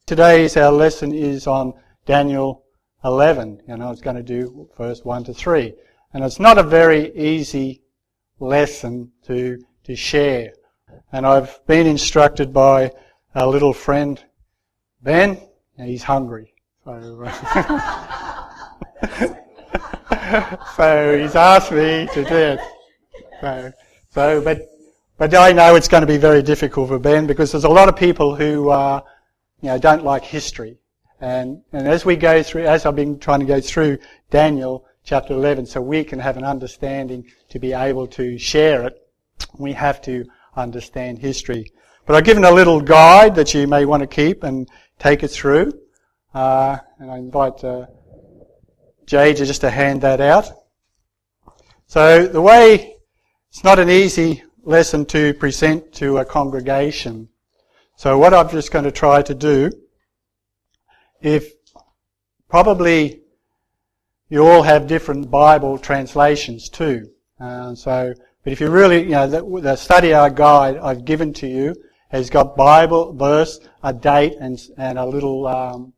Today's our lesson is on Daniel 11, and I was going to do verse 1 to 3. And it's not a very easy lesson to share. And I've been instructed by a little friend, Ben, and he's hungry. So he's asked me to do it. But I know it's going to be very difficult for Ben because there's a lot of people who don't like history. And as I've been trying to go through Daniel chapter 11 so we can have an understanding to be able to share it, we have to understand history. But I've given a little guide that you may want to keep and take it through. And I invite Jay to just to hand that out. So it's not an easy lesson to present to a congregation. So what I'm just going to try to do, if probably you all have different Bible translations too. But if you really, the study hour guide I've given to you has got Bible verse, a date, and a little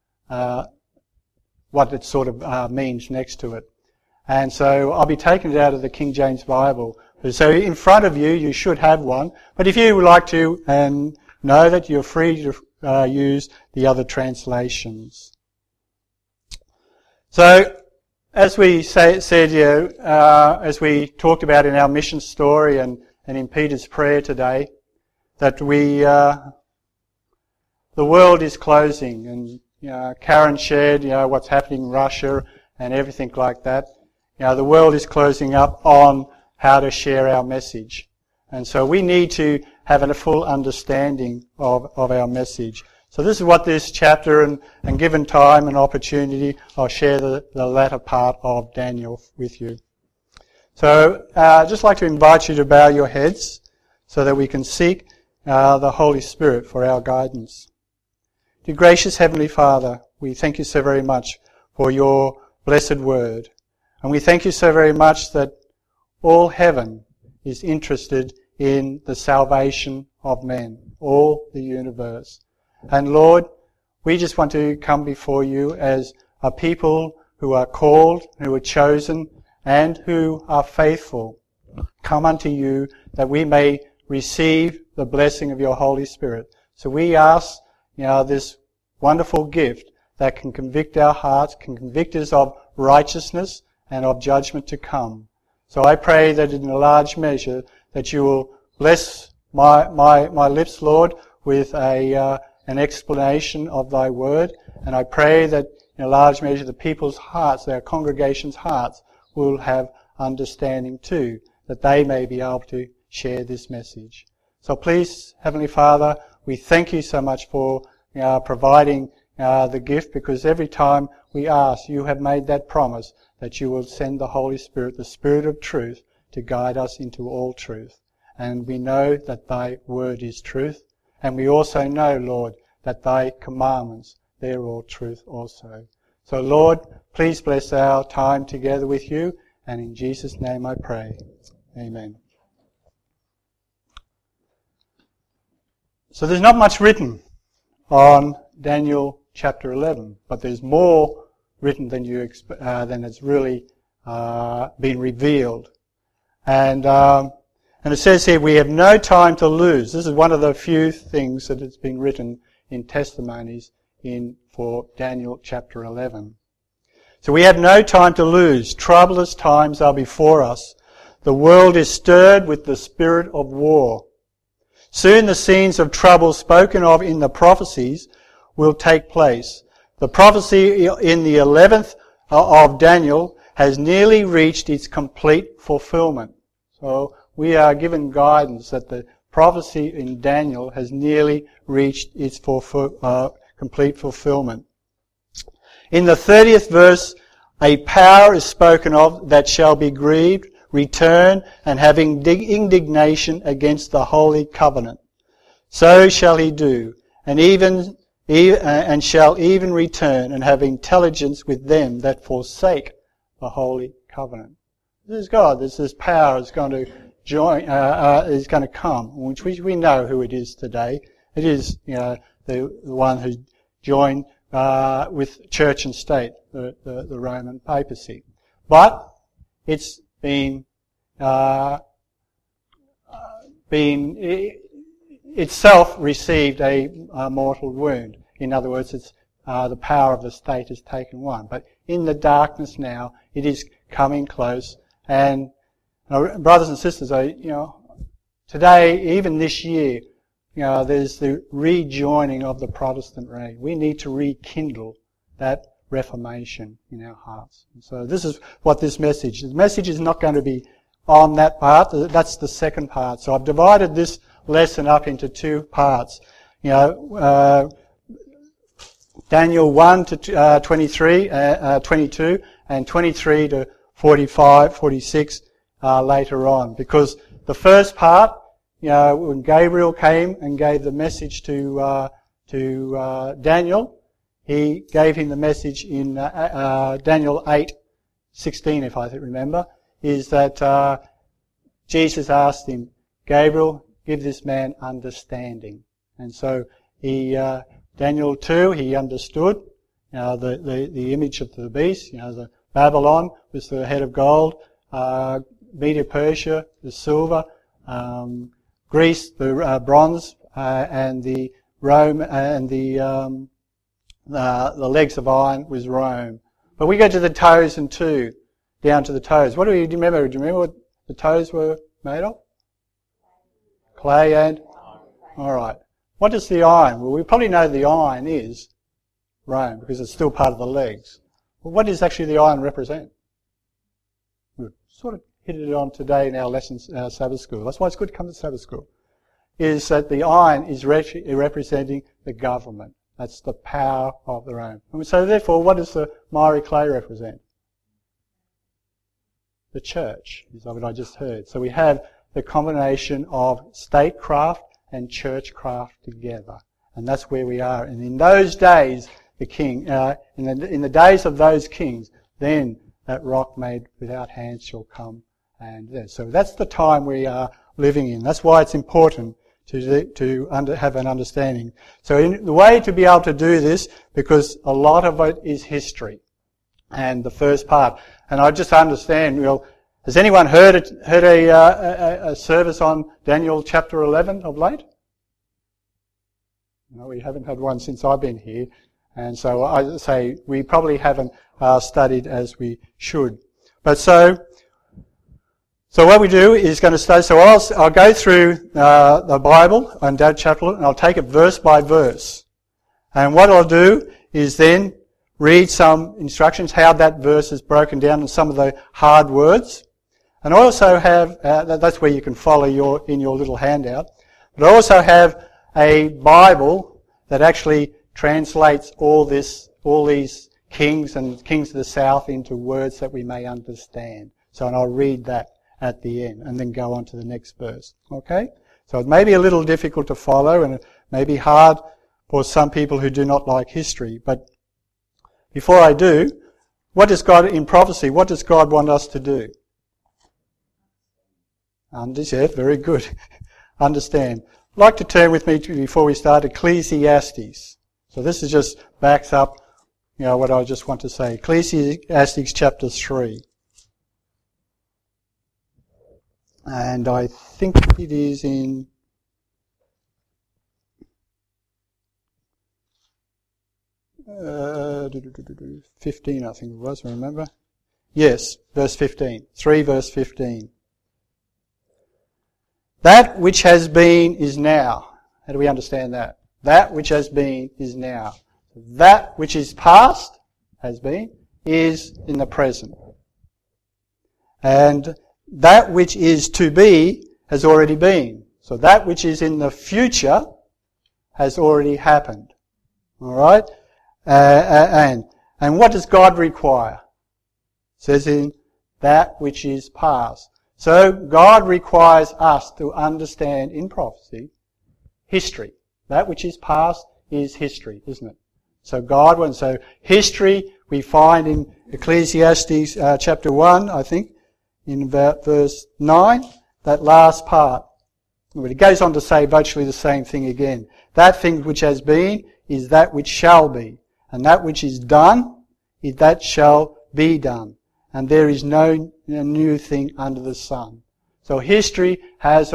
what it sort of means next to it. And so I'll be taking it out of the King James Bible. So in front of you, you should have one. But if you would like to, and know that you're free to use the other translations. So, as we said, as we talked about in our mission story and in Peter's prayer today, that the world is closing, and Karen shared, what's happening in Russia and everything like that. The world is closing up on how to share our message. And so we need to have a full understanding of our message. So this is what this chapter, and given time and opportunity, I'll share the latter part of Daniel with you. So I'd just like to invite you to bow your heads so that we can seek the Holy Spirit for our guidance. Dear gracious Heavenly Father, we thank you so very much for your blessed word. And we thank you so very much that all heaven is interested in the salvation of men, all the universe. And Lord, we just want to come before you as a people who are called, who are chosen, and who are faithful. Come unto you that we may receive the blessing of your Holy Spirit. So we ask, this wonderful gift that can convict our hearts, can convict us of righteousness and of judgment to come. So I pray that in a large measure that you will bless my lips, Lord, with an explanation of thy word. And I pray that in a large measure the people's hearts, their congregation's hearts, will have understanding too, that they may be able to share this message. So please, Heavenly Father, we thank you so much for providing the gift, because every time we ask, you have made that promise that you will send the Holy Spirit, the Spirit of truth, to guide us into all truth. And we know that thy word is truth. And we also know, Lord, that thy commandments, they're all truth also. So, Lord, please bless our time together with you. And in Jesus' name I pray. Amen. So there's not much written on Daniel chapter 11, but there's more written than it's really been revealed. And it says here, we have no time to lose. This is one of the few things that has been written in testimonies for Daniel chapter 11. So we have no time to lose. Troublous times are before us. The world is stirred with the spirit of war. Soon the scenes of trouble spoken of in the prophecies will take place. The prophecy in the 11th of Daniel has nearly reached its complete fulfillment. So we are given guidance that the prophecy in Daniel has nearly reached its complete fulfillment. In the 30th verse, a power is spoken of that shall be grieved, return, and having indignation against the holy covenant. So shall he do, and shall even return and have intelligence with them that forsake the holy covenant. This is God. This power is going to is going to come, which we know who it is today. It is, the the one who joined with church and state, the Roman papacy. But it's been itself received a mortal wound. In other words, it's the power of the state has taken one. But in the darkness now, it is coming close. And brothers and sisters, today, even this year, there's the rejoining of the Protestant race. We need to rekindle that Reformation in our hearts. And so this is what this message is. The message is not going to be on that part. That's the second part. So I've divided this lesson up into two parts. Daniel 1 to 23, 22, and 23 to 45, 46 later on. Because the first part, when Gabriel came and gave the message to Daniel, he gave him the message in Daniel 8:16, if I remember, is that Jesus asked him, Gabriel, give this man understanding. And so Daniel 2, he understood the image of the beast. The Babylon was the head of gold, Media Persia, the silver, Greece, the bronze, and the Rome and the legs of iron was Rome. But we go to the toes and two, down to the toes. What do you remember? Do you remember what the toes were made of? Clay and? Alright. What is the iron? Well, we probably know the iron is Rome, because it's still part of the legs. But what does actually the iron represent? We've sort of hit it on today in our lessons, our Sabbath school. That's why it's good to come to Sabbath school. Is that the iron is representing the government. That's the power of the Rome. And so therefore, what does the miry clay represent? The church, is what I just heard. So we have the combination of statecraft and churchcraft together. And that's where we are. And in those days, the king, in the days of those kings, then that rock made without hands shall come. And so that's the time we are living in. That's why it's important to have an understanding. So the way to be able to do this, because a lot of it is history, and the first part. And I just understand, has anyone heard a service on Daniel chapter 11 of late? No, we haven't had one since I've been here. And so I say we probably haven't studied as we should. But so what we do is going to study. So I'll go through the Bible on Dad chapter, and I'll take it verse by verse. And what I'll do is then read some instructions, how that verse is broken down, and some of the hard words. And I also have, that's where you can follow in your little handout. But I also have a Bible that actually translates all these kings and kings of the south into words that we may understand. So, and I'll read that at the end and then go on to the next verse. Okay? So it may be a little difficult to follow, and it may be hard for some people who do not like history. But before I do, what does God want us to do? Understand. Very good. Understand. I'd like to turn with me before we start Ecclesiastes. So this is just backs up, what I just want to say. Ecclesiastes chapter 3. And I think it is in uh, 15, I think it was, remember? Yes, verse 15. 3 verse 15. That which has been is now. How do we understand that? That which has been is now. That which is past, has been, is in the present. And that which is to be has already been. So that which is in the future has already happened. Alright? And what does God require? It says in that which is past. So God requires us to understand in prophecy history. That which is past is history, isn't it? So history we find in Ecclesiastes chapter 1, I think, in about verse 9, that last part. But it goes on to say virtually the same thing again. That thing which has been is that which shall be. And that which is done is that shall be done. And there is no new thing under the sun. So history has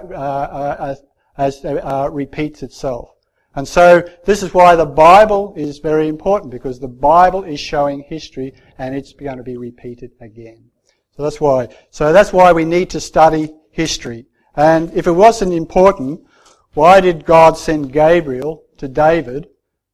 repeats itself. And so this is why the Bible is very important, because the Bible is showing history and it's going to be repeated again. So that's why. So that's why we need to study history. And if it wasn't important, why did God send Gabriel to Daniel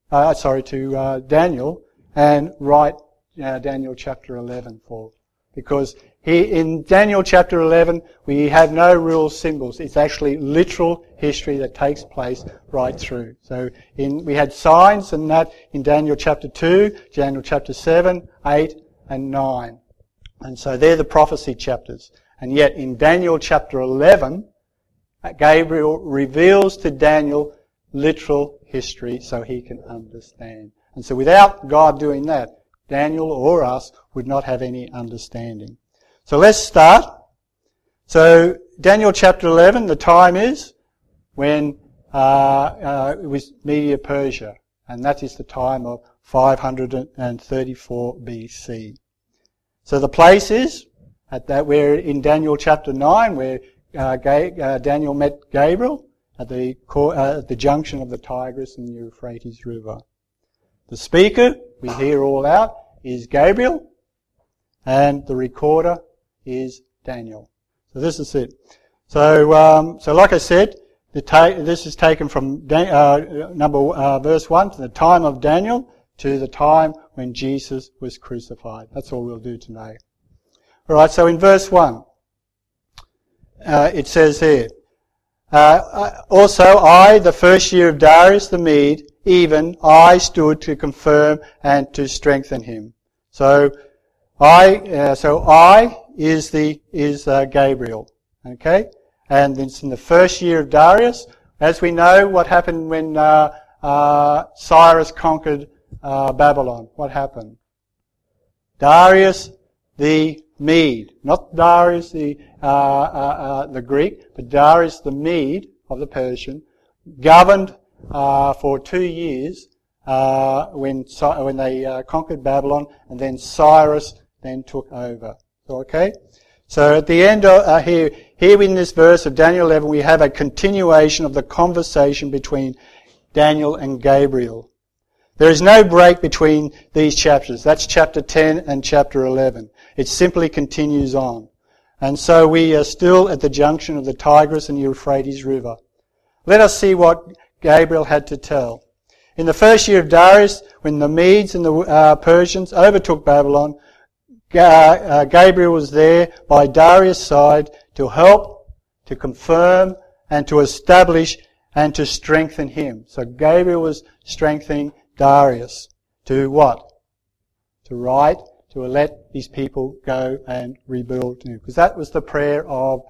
and write Daniel chapter 11 for? Because in Daniel chapter 11, we have no real symbols. It's actually literal history that takes place right through. So we had signs and that in Daniel chapter 2, Daniel chapter 7, 8 and 9. And so they're the prophecy chapters. And yet in Daniel chapter 11, Gabriel reveals to Daniel literal history so he can understand. And so without God doing that, Daniel or us would not have any understanding. So let's start. So Daniel chapter 11, the time is when it was Media Persia, and that is the time of 534 BC. So the place is at that where in Daniel chapter 9, where Daniel met Gabriel at the junction of the Tigris and the Euphrates River. The speaker, we hear all out, is Gabriel, and the recorder is Daniel. So this is it. So like I said, this is taken from verse 1, to the time of Daniel to the time when Jesus was crucified. That's all we'll do tonight. All right. So in verse 1, it says here, also I, the first year of Darius the Mede, even I stood to confirm and to strengthen him. So I is Gabriel. Okay? And it's in the first year of Darius. As we know, what happened when Cyrus conquered Babylon? What happened? Darius the Mede, not Darius the Greek, but Darius the Mede of the Persian, governed for 2 years when they conquered Babylon, and then Cyrus then took over. Okay? So at the end of here in this verse of Daniel 11, we have a continuation of the conversation between Daniel and Gabriel. There is no break between these chapters. That's chapter 10 and chapter 11. It simply continues on. And so we are still at the junction of the Tigris and Euphrates River. Let us see what Gabriel had to tell. In the first year of Darius, when the Medes and the Persians overtook Babylon, Gabriel was there by Darius' side to help, to confirm, and to establish and to strengthen him. So Gabriel was strengthening Darius to what? To write, to let these people go and rebuild. Because that was the prayer of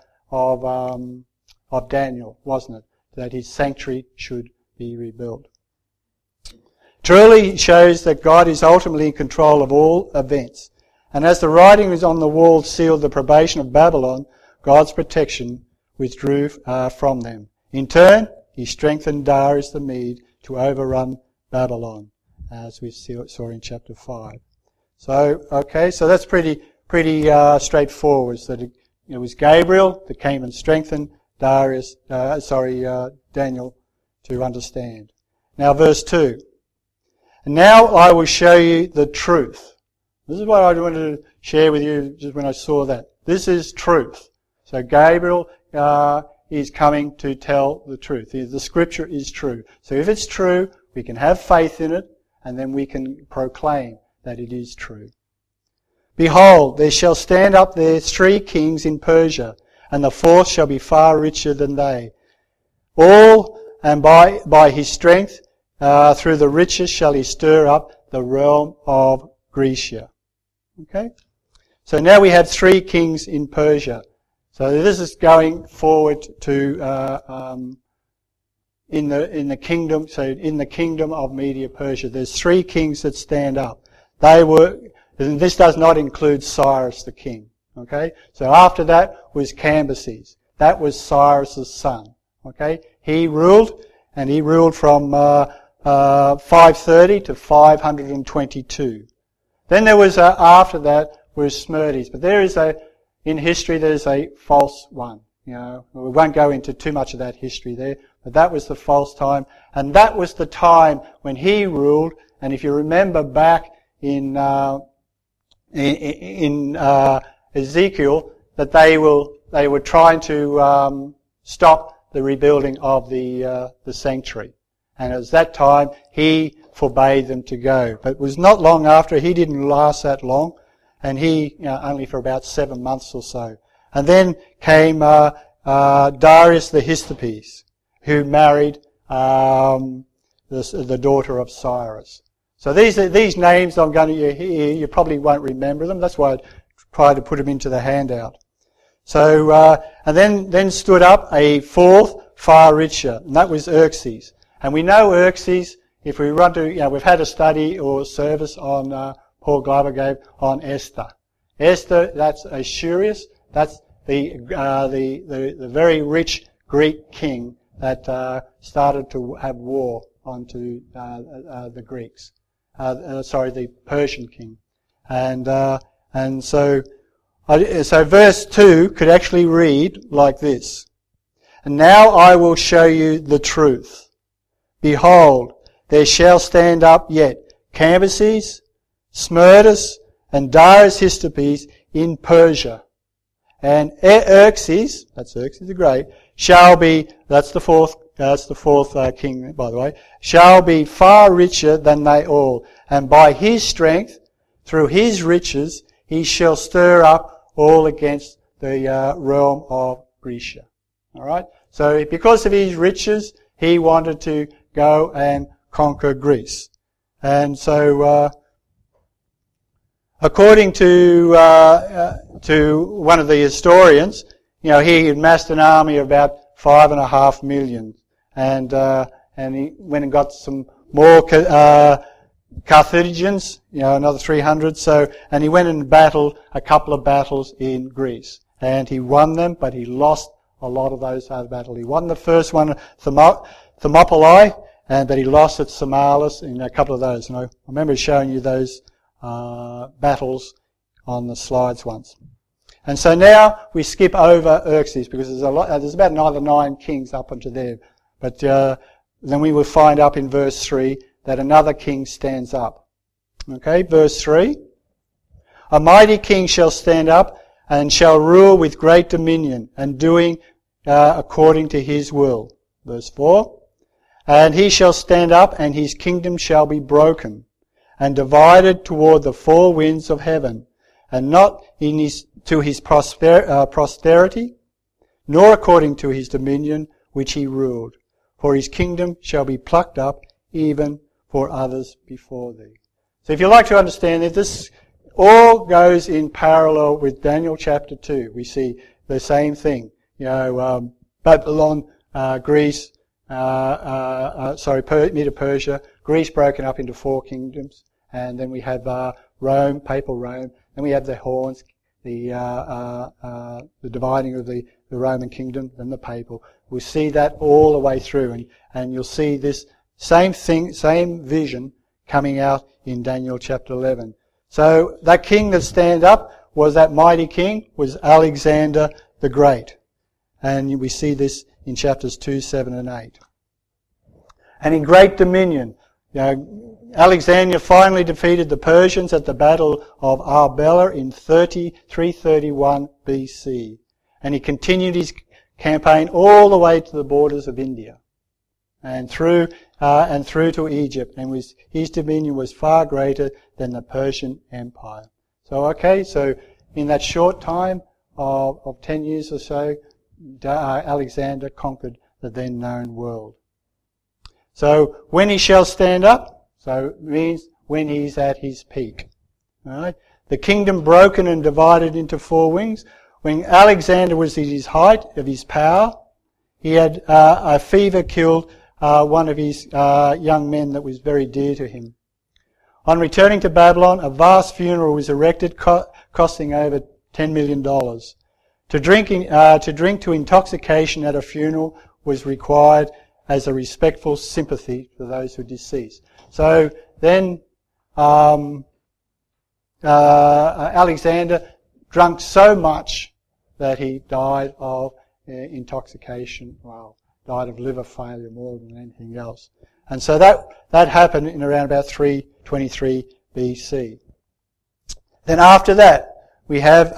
Daniel, wasn't it? That his sanctuary should be rebuilt. Truly shows that God is ultimately in control of all events. And as the writing is on the wall sealed the probation of Babylon, God's protection withdrew from them. In turn, he strengthened Darius the Mede to overrun Babylon, as we saw in chapter 5. So, okay, so that's pretty straightforward. So it was Gabriel that came and strengthened Daniel to understand. Now, verse 2. And now I will show you the truth. This is what I wanted to share with you just when I saw that. This is truth. So Gabriel is coming to tell the truth. The scripture is true. So if it's true, we can have faith in it, and then we can proclaim that it is true. Behold, there shall stand up there 3 kings in Persia, and the 4th shall be far richer than they. All, and by his strength, through the riches shall he stir up the realm of Grecia. Okay? So now we have 3 kings in Persia. So this is going forward to in the kingdom. So in the kingdom of Media Persia, there's 3 kings that stand up. And this does not include Cyrus the king. Okay? So after that was Cambyses. That was Cyrus's son. Okay? He ruled and he ruled from 530 to 522. Then there was after that was Smerdis, but in history there's a false one. We won't go into too much of that history there, but that was the false time, and that was the time when he ruled. And if you remember back in Ezekiel, that they were trying to stop the rebuilding of the sanctuary, and it was that time he forbade them to go. But it was not long after. He didn't last that long, and he only for about 7 months or so. And then came Darius the Hystaspes, who married the daughter of Cyrus. So these names I'm going to hear, you probably won't remember them. That's why I tried to put them into the handout. So and then stood up a fourth, far richer, and that was Xerxes. And we know Xerxes. If we run to, we've had a study or service on Paul Glover gave on Esther. Esther, that's Ahasuerus. That's the very rich Greek king that started to have war onto the Greeks. The Persian king, and so verse 2 could actually read like this: "And now I will show you the truth. Behold, there shall stand up yet Cambyses, Smerdis, and Darius Hystaspes in Persia, and Xerxes, that's Xerxes the Great, shall be," that's the fourth king, by the way, "shall be far richer than they all, and by his strength, through his riches, he shall stir up all against the realm of Grecia." All right. So because of his riches, he wanted to go and conquer Greece, and so according to one of the historians, he had amassed an army of about 5.5 million. And he went and got some more Carthaginians, another 300. And he went and battled a couple of battles in Greece, and he won them, but he lost a lot of those other battles. He won the first one, Thermopylae, but he lost at Samalis in a couple of those. And I remember showing you those battles on the slides once. And so now we skip over Xerxes because there's about another 9 kings up unto there. But then we will find up in verse 3 that another king stands up. Okay, verse 3. "A mighty king shall stand up and shall rule with great dominion and doing according to his will." Verse 4. "And he shall stand up and his kingdom shall be broken and divided toward the 4 winds of heaven, and not to his posterity, nor according to his dominion which he ruled. For his kingdom shall be plucked up even for others before thee." So if you like to understand it, this all goes in parallel with Daniel chapter 2. We see the same thing. Babylon, Greece, Medo-Persia, Greece broken up into 4 kingdoms, and then we have Rome, papal Rome, then we have the horns, the dividing of the Roman kingdom and the papal. We see that all the way through, and you'll see this same thing, same vision coming out in Daniel chapter 11. So that king that stand up was that mighty king, was Alexander the Great. And we see this in chapters 2, 7 and 8. And in great dominion, Alexander finally defeated the Persians at the Battle of Arbela in 331 BC. And he continued his campaign all the way to the borders of India and through to Egypt. And his dominion was far greater than the Persian Empire. So in that short time of 10 years or so, Alexander conquered the then known world. So when he shall stand up, so it means when he's at his peak. Alright? The kingdom broken and divided into 4 wings. When Alexander was at his height of his power, he had a fever killed one of his young men that was very dear to him. On returning to Babylon, a vast funeral was erected, costing over $10 million. To drink to intoxication at a funeral was required as a respectful sympathy for those who deceased. So then Alexander drank so much that he died of intoxication, died of liver failure more than anything else. And so that happened in around about 323 BC. Then after that, we have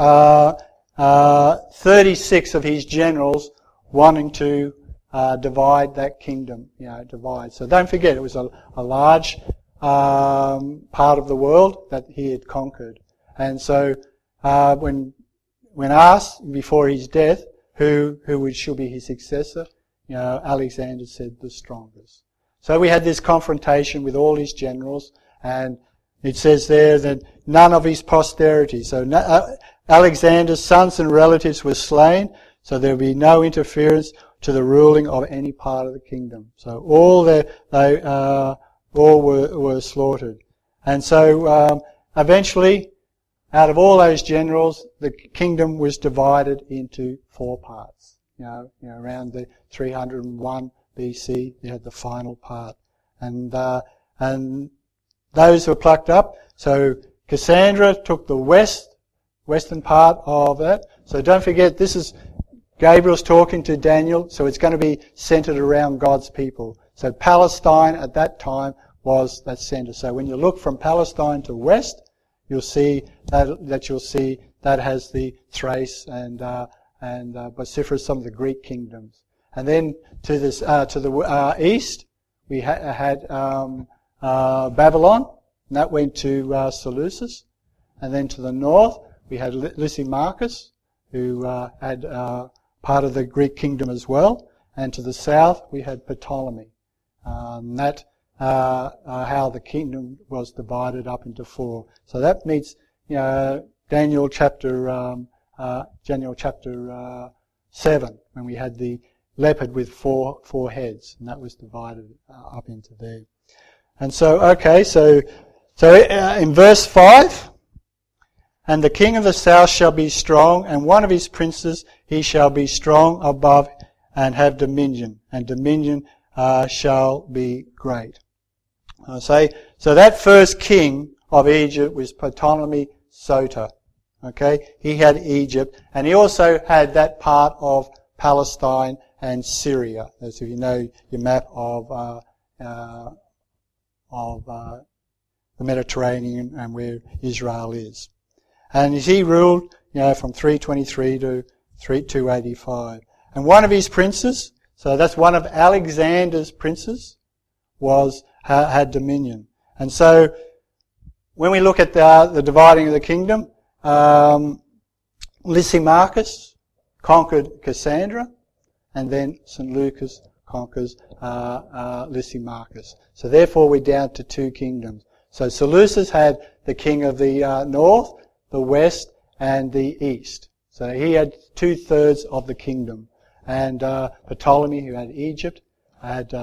36 of his generals wanting to divide that kingdom, divide. So don't forget, it was a large part of the world that he had conquered. And so when asked before his death who should be his successor, Alexander said the strongest. So we had this confrontation with all his generals, and it says there that none of his posterity. So Alexander's sons and relatives were slain, so there will be no interference to the ruling of any part of the kingdom. So all were slaughtered. And so eventually, out of all those generals, the kingdom was divided into 4 parts. Around the 301 BC, you had the final part. And those were plucked up. So Cassandra took the western part of that. So don't forget, this is Gabriel's talking to Daniel, so it's going to be centered around God's people. So Palestine at that time was that center. So when you look from Palestine to west, you'll see that has the Thrace and Bosphorus, some of the Greek kingdoms. And then to the east, we had Babylon, and that went to Seleucus. And then to the north, we had Lysimachus, who had part of the Greek kingdom as well. And to the south, we had Ptolemy. That how the kingdom was divided up into 4. So that meets Daniel chapter 7, when we had the leopard with four heads, and that was divided up into there. And so in verse 5, and the king of the south shall be strong, and one of his princes he shall be strong above, and have dominion, and dominion shall be great. So that first king of Egypt was Ptolemy Soter. Okay, he had Egypt, and he also had that part of Palestine and Syria. As if you know your map of the Mediterranean and where Israel is. And he ruled, from 323 to 285. And one of his princes, so that's one of Alexander's princes, had dominion. And so when we look at the dividing of the kingdom, Lysimachus conquered Cassandra, and then St. Lucas conquers Lysimachus. So therefore we're down to 2 kingdoms. So Seleucus had the king of the north, the west, and the east. So he had 2/3 of the kingdom. And Ptolemy, who had Egypt, had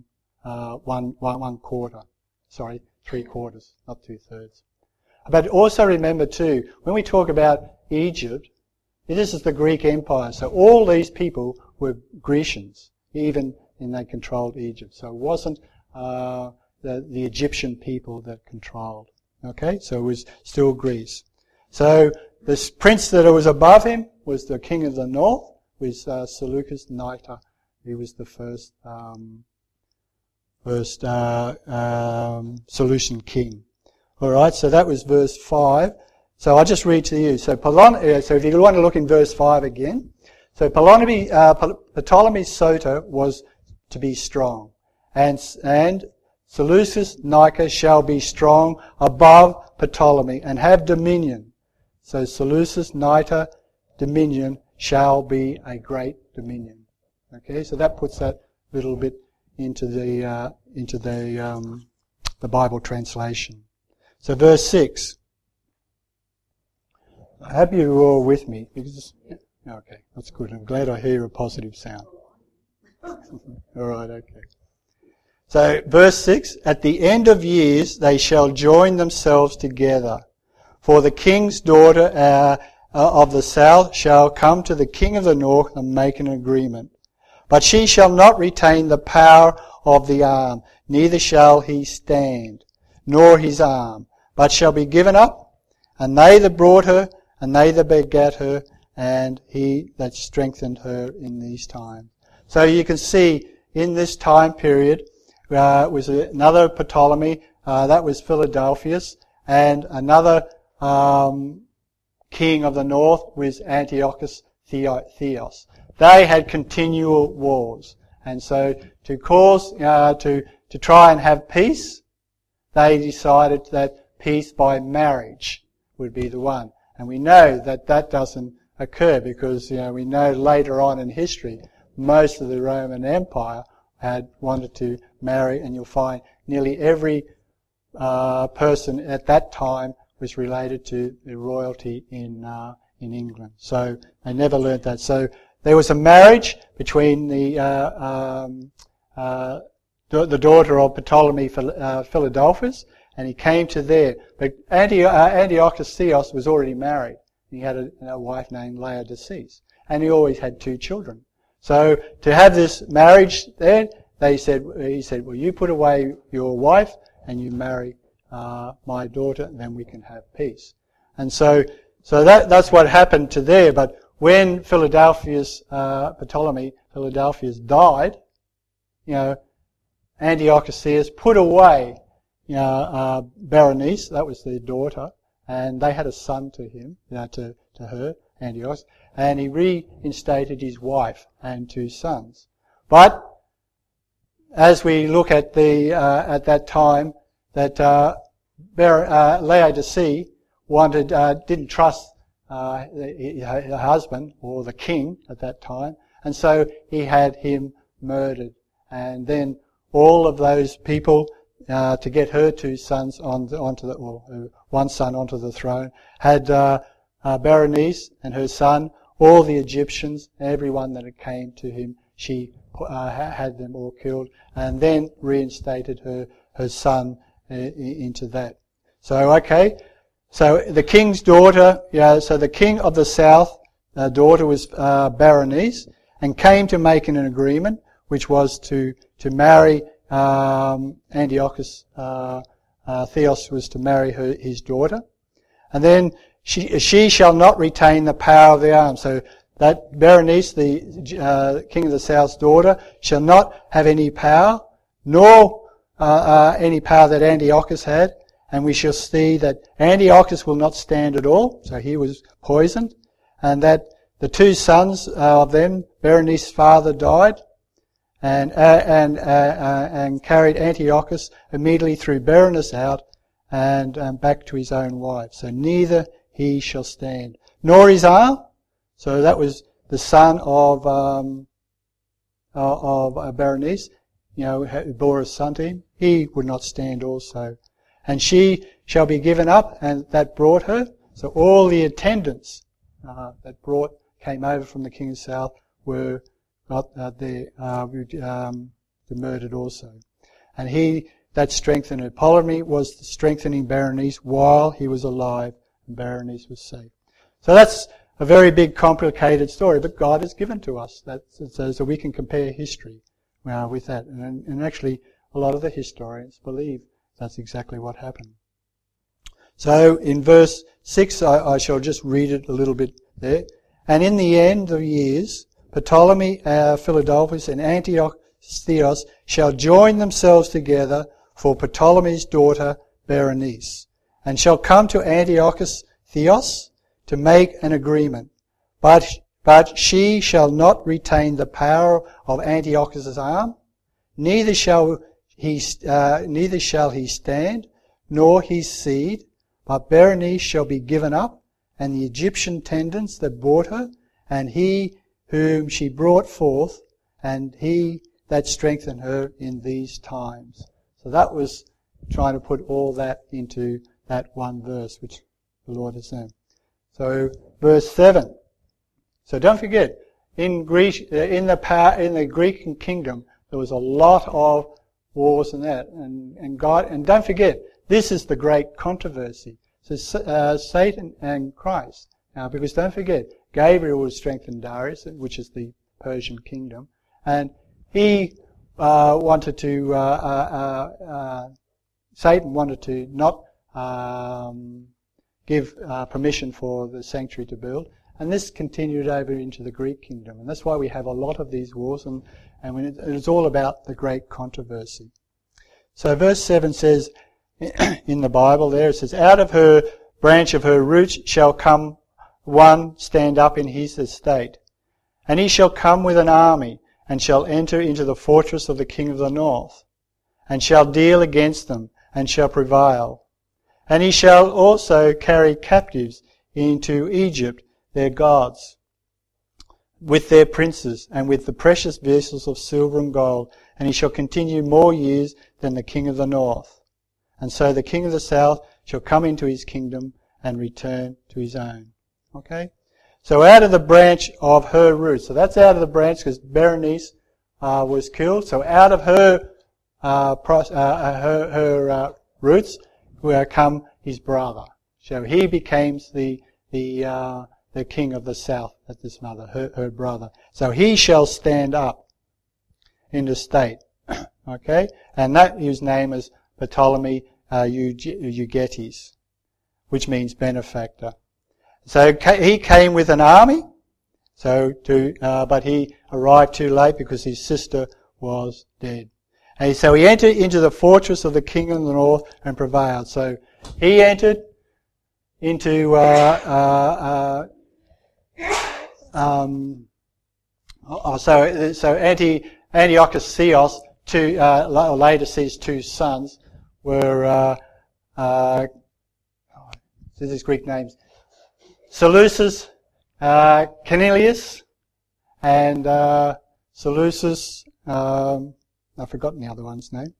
1/4. Sorry, 3/4, not 2/3. But also remember too, when we talk about Egypt, this is the Greek Empire. So all these people were Grecians, even when they controlled Egypt. So it wasn't the Egyptian people that controlled. Okay, so it was still Greece. So this prince that was above him was the king of the north, was Seleucus Nitor. He was the first Seleucian king. All right, so that was verse 5. So I'll just read to you. So if you want to look in verse 5 again. So Ptolemy Soter was to be strong, and Seleucus Nitor shall be strong above Ptolemy and have dominion. So Seleucus Nitor dominion shall be a great dominion. Okay, so that puts that little bit into the Bible translation. So verse 6. I hope you're all with me. Okay, that's good. I'm glad I hear a positive sound. All right, okay. So verse 6, at the end of years they shall join themselves together. For the king's daughter of the south shall come to the king of the north and make an agreement. But she shall not retain the power of the arm, neither shall he stand, nor his arm, but shall be given up, and they that brought her, and they that begat her, and he that strengthened her in these times. So you can see in this time period was another Ptolemy, that was Philadelphus, and another king of the north was Antiochus Theos. They had continual wars, and so to cause to try and have peace, they decided that peace by marriage would be the one. And we know that that doesn't occur because we know later on in history most of the Roman Empire had wanted to marry, and you'll find nearly every person at that time was related to the royalty in England. So they never learnt that. So there was a marriage between the daughter of Ptolemy Philadelphus, and he came to there. But Antiochus Theos was already married. He had a wife named Laodiceas, and he always had 2 children. So to have this marriage there, he said, well, you put away your wife and you marry my daughter, and then we can have peace. And so that's what happened to there. But when Ptolemy Philadelphus died, Antiochus Theos put away Berenice, that was their daughter, and they had a son to him, to her, Antiochus, and he reinstated his wife and 2 sons. But as we look at at that time, that Laodicea didn't trust her husband or the king at that time, and so he had him murdered. And then all of those people, to get her 2 sons one son onto the throne, had Berenice and her son, all the Egyptians, everyone that came to him, she had them all killed, and then reinstated her son into that. So the king's daughter, so the king of the south, daughter was Berenice, and came to make an agreement, which was to marry Antiochus Theos was to marry his daughter, and then she shall not retain the power of the arm. So that Berenice, the king of the south's daughter, shall not have any power, nor any power that Antiochus had. And we shall see that Antiochus will not stand at all, so he was poisoned, and that the 2 sons of them, Berenice's father, died, and carried Antiochus immediately threw Berenice out and back to his own wife. So neither he shall stand, nor his arm. So that was the son of Berenice, who bore a son to him. He would not stand also. And she shall be given up, and that brought her. So all the attendants that came over from the king's south were murdered also. And he that strengthened her. Ptolemy was strengthening Berenice while he was alive, and Berenice was safe. So that's a very big, complicated story, but God has given to us that so we can compare history with that. And actually, a lot of the historians believe that's exactly what happened. So in verse 6, I shall just read it a little bit there. And in the end of years, Ptolemy Philadelphus and Antiochus Theos shall join themselves together for Ptolemy's daughter Berenice, and shall come to Antiochus Theos to make an agreement. But she shall not retain the power of Antiochus's arm, neither shall he stand, nor his seed, but Berenice shall be given up, and the Egyptian attendants that brought her, and he whom she brought forth, and he that strengthened her in these times. So that was trying to put all that into that one verse, which the Lord has done. So verse 7. So don't forget, in the Greek kingdom, there was a lot of wars and that, and God, and don't forget, this is the great controversy. So Satan and Christ. Now, because don't forget, Gabriel will strengthen Darius, which is the Persian kingdom, And he wanted to, Satan wanted to not give permission for the sanctuary to build. And this continued over into the Greek kingdom. And that's why we have a lot of these wars, and when it's all about the great controversy. So verse 7 says, in the Bible there, it says, out of her branch of her roots shall come one stand up in his estate. And he shall come with an army, and shall enter into the fortress of the king of the north, and shall deal against them, and shall prevail. And he shall also carry captives into Egypt, their gods, with their princes, and with the precious vessels of silver and gold, and he shall continue more years than the king of the north. And so the king of the south shall come into his kingdom and return to his own. Okay? So out of the branch of her roots. So that's out of the branch because Berenice was killed. So out of her roots will come his brother. So he becomes the king of the south, that's his mother, her brother. So he shall stand up in the state. Okay? And that his name is Ptolemy Eugetes, which means benefactor. So he came with an army, but he arrived too late because his sister was dead. And so he entered into the fortress of the king of the north and prevailed. So he entered into Antiochus Theos, Laodicia's two sons, were these Greek names, Seleucus Cornelius and Seleucus. I've forgotten the other one's name.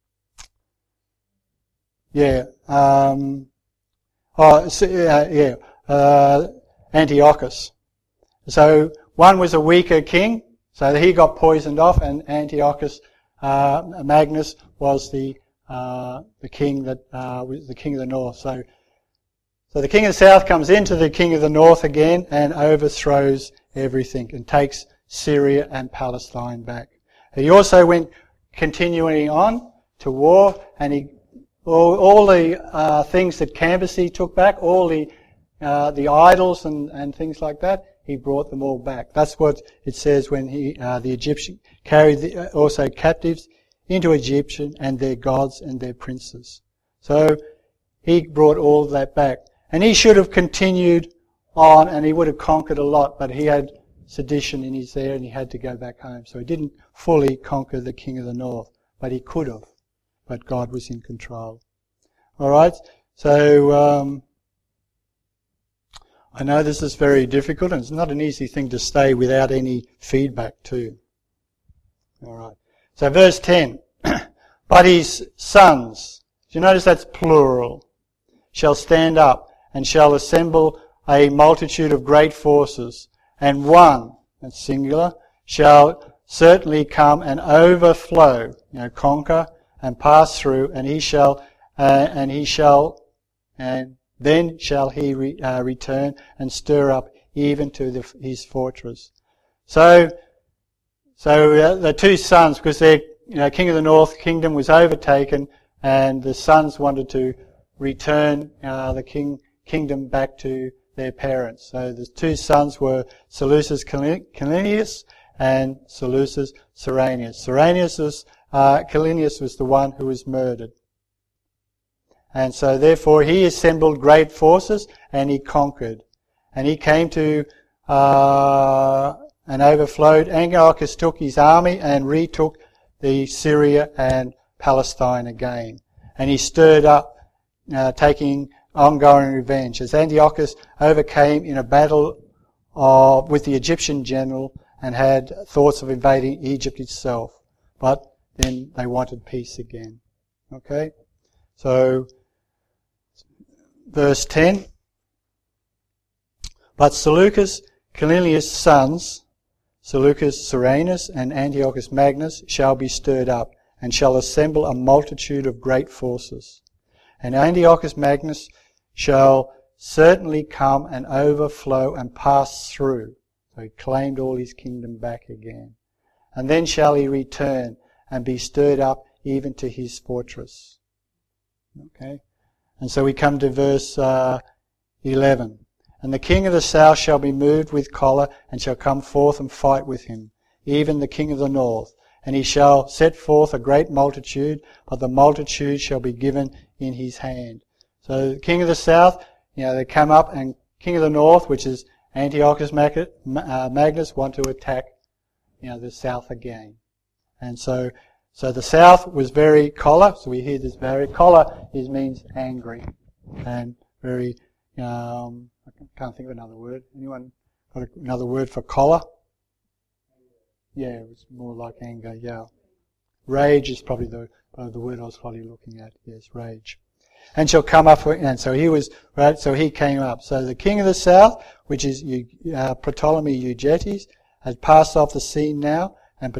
Antiochus. So one was a weaker king, so he got poisoned off, and Antiochus Magnus was the king that was the king of the north. So the king of the south comes into the king of the north again and overthrows everything and takes Syria and Palestine back. He also went continuing on to war, and all the things that Cambyses took back, all the idols and things like that, he brought them all back. That's what it says when the Egyptian carried also captives into Egypt and their gods and their princes. So he brought all of that back. And he should have continued on, and he would have conquered a lot, but he had sedition in his there and he had to go back home. So he didn't fully conquer the king of the north, but he could have. But God was in control. Alright, so I know this is very difficult, and it's not an easy thing to stay without any feedback too. Alright, so verse 10. But his sons, do you notice that's plural, shall stand up and shall assemble a multitude of great forces, and one, that's singular, shall certainly come and overflow, conquer and pass through, and then shall he return and stir up even to his fortress. So the two sons, because they're king of the north kingdom was overtaken, and the sons wanted to return the kingdom back to their parents. So the two sons were Seleucus Cornelius and Seleucus Cyrenius. Cornelius was the one who was murdered. And so therefore he assembled great forces and he conquered. And he came to and overflowed. Antiochus took his army and retook the Syria and Palestine again. And he stirred up, taking ongoing revenge. As Antiochus overcame in a battle with the Egyptian general and had thoughts of invading Egypt itself. But then they wanted peace again. Okay? So, verse 10. But Seleucus Cornelius' sons, Seleucus Cyrenius and Antiochus Magnus, shall be stirred up, and shall assemble a multitude of great forces. And Antiochus Magnus shall certainly come and overflow and pass through. So he claimed all his kingdom back again. and then shall he return and be stirred up even to his fortress. Okay? And so we come to verse 11. And the king of the south shall be moved with choler, and shall come forth and fight with him, even the king of the north. And he shall set forth a great multitude, but the multitude shall be given in his hand. So the king of the south, they come up, and king of the north, which is Antiochus Magnus, want to attack, the south again. And so the south was very choler. So we hear this very choler means angry and very. I can't think of another word. Anyone got another word for choler? Yeah, it was more like anger. Yeah, rage is probably the word I was probably looking at. Yes, rage. And shall come up, and so he was right. So he came up. So the king of the south, which is Ptolemy Eugetes, has passed off the scene now, and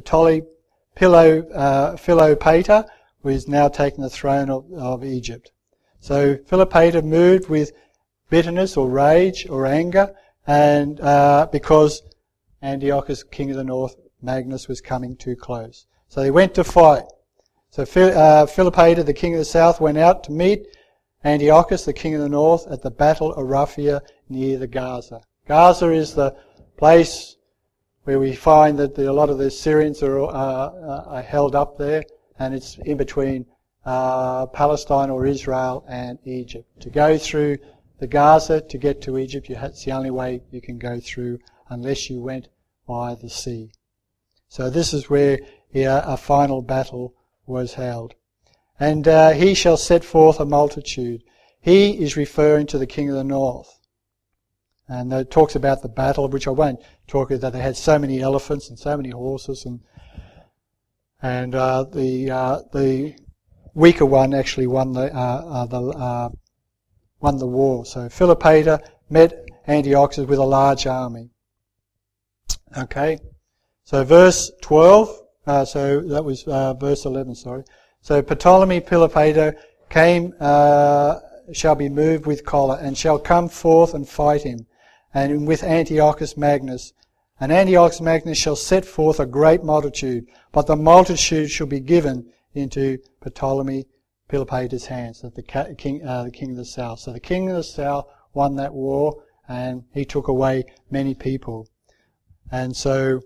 Philopator was now taking the throne of Egypt. So Philopator moved with bitterness or rage or anger, and because Antiochus, king of the north, Magnus, was coming too close. So they went to fight. So Philopator, the king of the south, went out to meet Antiochus, the king of the north, at the battle of Raphia near the Gaza. Gaza is the place where we find that a lot of the Syrians are held up there, and it's in between Palestine or Israel and Egypt. To go through the Gaza to get to Egypt, it's the only way you can go through unless you went by the sea. So this is where a final battle was held. And he shall set forth a multitude. He is referring to the king of the north. And it talks about the battle, which I won't talk about, that they had so many elephants and so many horses, and the weaker one actually won the war. So Philopator met Antiochus with a large army. Okay, so verse 12. So that was verse 11. Sorry. So Ptolemy Philopator came, shall be moved with choler, and shall come forth and fight him, and with Antiochus Magnus. And Antiochus Magnus shall set forth a great multitude, but the multitude shall be given into Ptolemy Philopator's hands, the king of the south. So the king of the south won that war, and he took away many people. And so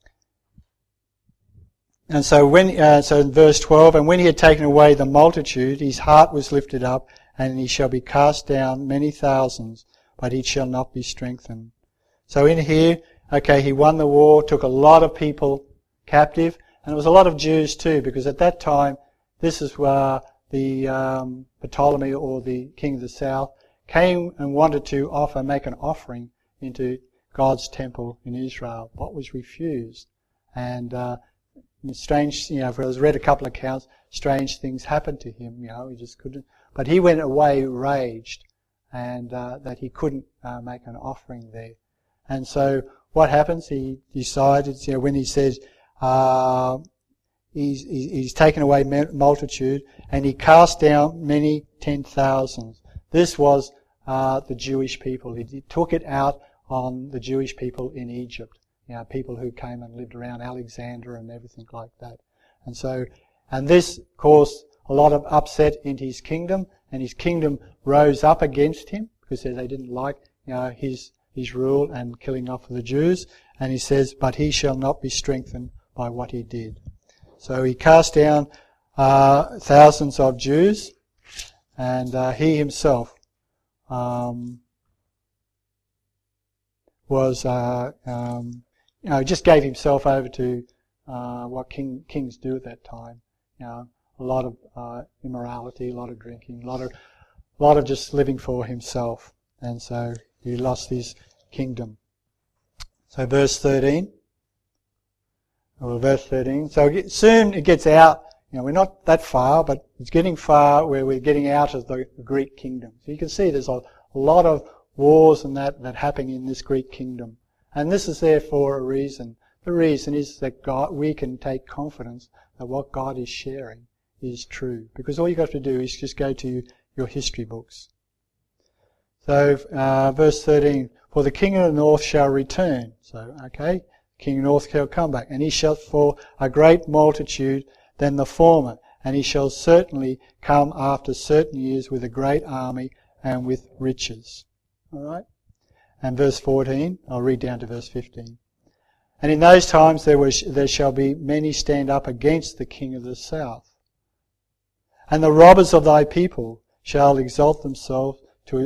in verse 12, and when he had taken away the multitude, his heart was lifted up, and he shall be cast down many thousands, but he shall not be strengthened. So in here, okay, he won the war, took a lot of people captive, and it was a lot of Jews too, because at that time, this is where the Ptolemy, or the king of the south, came and wanted to make an offering into God's temple in Israel, but was refused. And strange, if I read a couple of accounts, strange things happened to him, he just couldn't. But he went away raged, and that he couldn't make an offering there. And so what happens? He decided, when he says he's taken away multitude, and he cast down many 10,000s. This was the Jewish people. He took it out on the Jewish people in Egypt. People who came and lived around Alexandria and everything like that. And this caused a lot of upset in his kingdom, and his kingdom rose up against him because they didn't like, his rule and killing off of the Jews. And he says, but he shall not be strengthened by what he did. So he cast down thousands of Jews, and he himself was just gave himself over to what kings do at that time. A lot of immorality, a lot of drinking, a lot of just living for himself, and so he lost his kingdom. So verse 13. So soon it gets out. We're not that far, but it's getting far where we're getting out of the Greek kingdom. So you can see there's a lot of wars and that happen in this Greek kingdom. And this is there for a reason. The reason is that we can take confidence that what God is sharing is true. Because all you've got to do is just go to your history books. So, verse 13, for the king of the north shall return. So, okay, king of the north shall come back, and he shall fall a great multitude than the former, and he shall certainly come after certain years with a great army and with riches. All right? And verse 14, I'll read down to verse 15. And in those times there shall be many stand up against the king of the south. And the robbers of thy people shall exalt themselves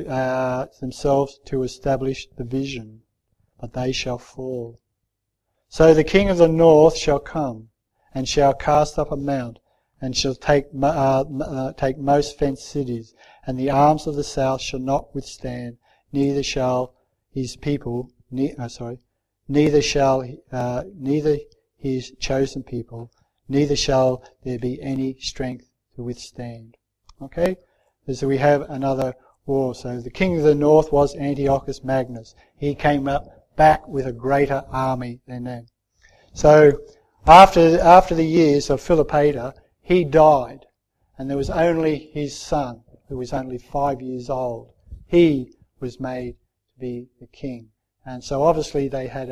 to establish the vision, but they shall fall. So the king of the north shall come, and shall cast up a mount, and shall take most fenced cities, and the arms of the south shall not withstand, neither shall his people, neither his chosen people, neither shall there be any strength to withstand. Okay? So we have another war. So the king of the north was Antiochus Magnus. He came back with a greater army than them. So after the years of Philopator, he died, and there was only his son, who was only 5 years old. He was made to be the king. And so obviously they had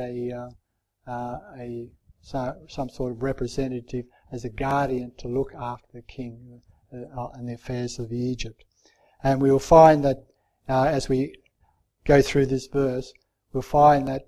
some sort of representative as a guardian to look after the king and the affairs of Egypt. And we will find that as we go through this verse, we'll find that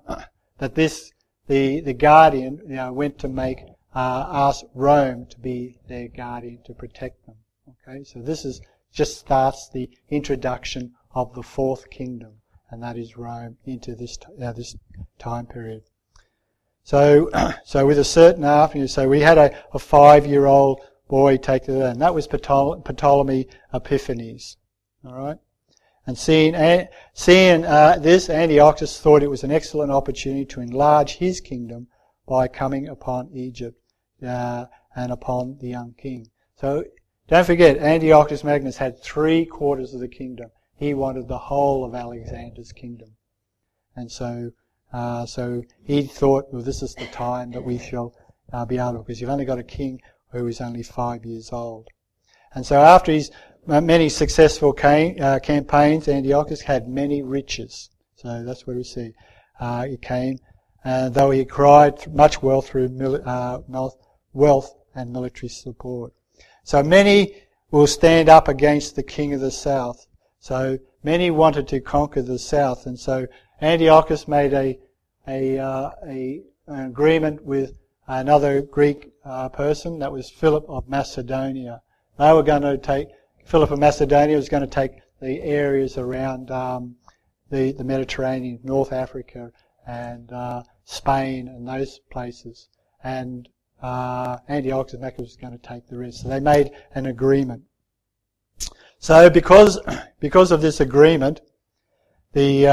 the guardian went to ask Rome to be their guardian to protect them. Okay, so this just starts the introduction of the fourth kingdom, and that is Rome into this time period. So with a certain army, so we had a 5-year-old boy take the land. That was Ptolemy Epiphanes. All right, and seeing this, Antiochus thought it was an excellent opportunity to enlarge his kingdom by coming upon Egypt and upon the young king. So don't forget, Antiochus Magnus had 3/4 of the kingdom. He wanted the whole of Alexander's kingdom, and so he thought, well, this is the time that we shall be able to, because you've only got a king who is only 5 years old. And so after his many successful campaigns, Antiochus had many riches. So that's what we see. He came, though he acquired much wealth through wealth and military support. So many will stand up against the king of the south. So many wanted to conquer the south, and so Antiochus made an agreement with another Greek person, that was Philip of Macedonia. They were going to take, Philip of Macedonia was going to take the areas around the Mediterranean, North Africa, and Spain, and those places. And Antiochus Magnus was going to take the rest. So they made an agreement. So because of this agreement, and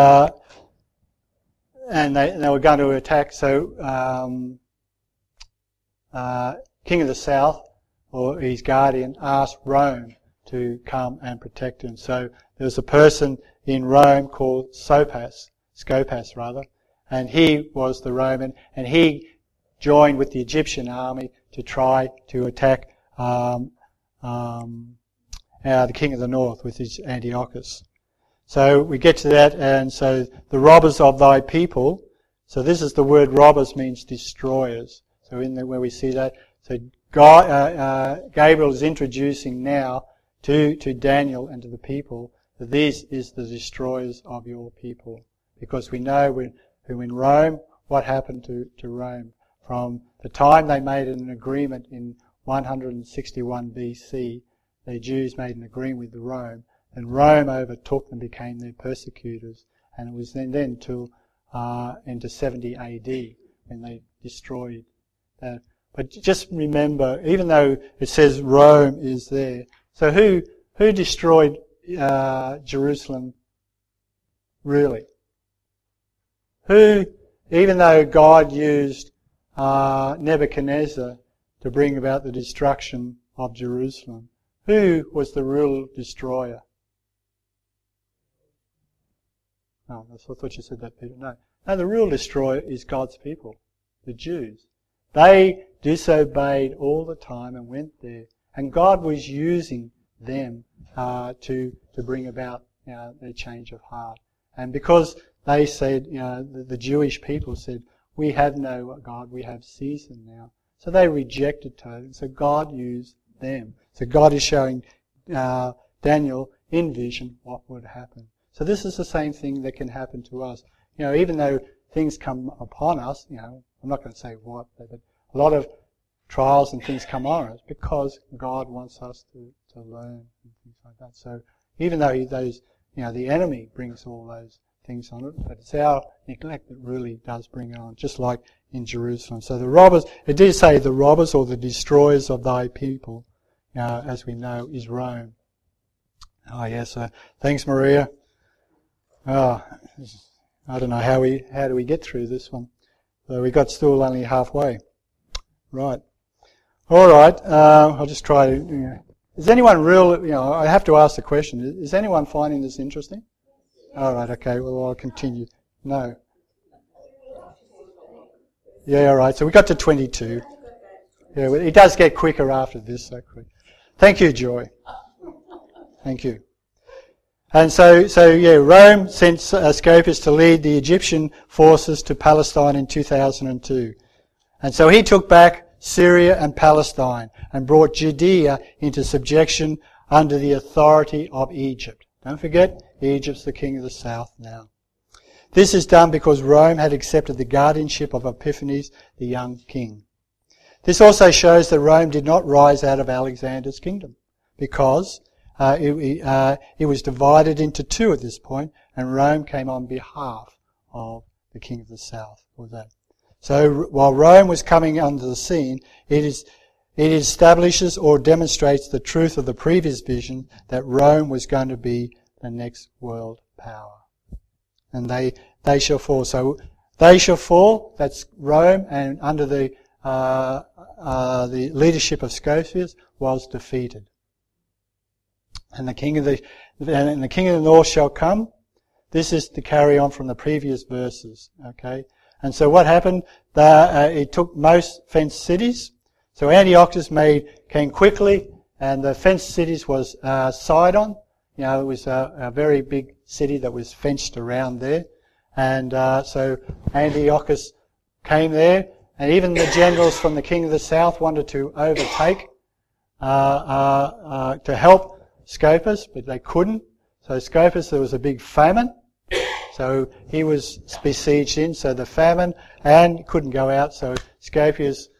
they were going to attack. So King of the South, or his guardian, asked Rome to come and protect him. So there was a person in Rome called Scopas, and he was the Roman, and he joined with the Egyptian army to try to attack the king of the north with his Antiochus. So we get to that, and so the robbers of thy people. So this is the word robbers, means destroyers. So where we see that, so Gabriel is introducing now to Daniel and to the people that this is the destroyers of your people, because we know when Rome, what happened to Rome from the time they made an agreement in 161 BC. The Jews made an agreement with Rome, and Rome overtook and became their persecutors, and it was then till into 70 AD when they destroyed that. But just remember, even though it says Rome is there, so who destroyed Jerusalem really? Who, even though God used Nebuchadnezzar to bring about the destruction of Jerusalem, who was the real destroyer? No, I thought you said that, Peter. No, the real destroyer is God's people, the Jews. They disobeyed all the time and went there, and God was using them to bring about their change of heart. And because they said, the Jewish people said, we have no God, we have Caesar now. So they rejected Totem. So God used them. So God is showing Daniel in vision what would happen. So this is the same thing that can happen to us. Even though things come upon us, I'm not going to say what, but a lot of trials and things come on us because God wants us to learn and things like that. So even though the enemy brings all those things on it, but it's our neglect that really does bring it on, just like in Jerusalem. So the robbers, it did say the robbers or the destroyers of thy people, as we know, is Rome. Oh yes, thanks Maria. Oh, I don't know how do we get through this one. So we got still only halfway. Right. All right. I'll just try to. Is anyone I have to ask the question. Is anyone finding this interesting? All right. Okay. Well, I'll continue. No. Yeah. All right. So we got to 22. Yeah. It does get quicker after this. So quick. Thank you, Joy. Thank you. And so Rome sent Scopas to lead the Egyptian forces to Palestine in 2002. And so he took back Syria and Palestine and brought Judea into subjection under the authority of Egypt. Don't forget, Egypt's the king of the south now. This is done because Rome had accepted the guardianship of Epiphanes, the young king. This also shows that Rome did not rise out of Alexander's kingdom because it was divided into two at this point, and Rome came on behalf of the king of the south. So while Rome was coming onto the scene, it establishes or demonstrates the truth of the previous vision that Rome was going to be the next world power. And they shall fall. So they shall fall, that's Rome, and under the leadership of Scopas was defeated. And the king of the north shall come. This is to carry on from the previous verses. Okay. And so what happened? It took most fenced cities. So Antiochus came quickly, and the fenced cities was Sidon. It was a very big city that was fenced around there. And so Antiochus came there, and even the generals from the king of the south wanted to overtake to help Scopas, but they couldn't. So Scopas, there was a big famine. So he was besieged in, so the famine, and couldn't go out. So Scopas'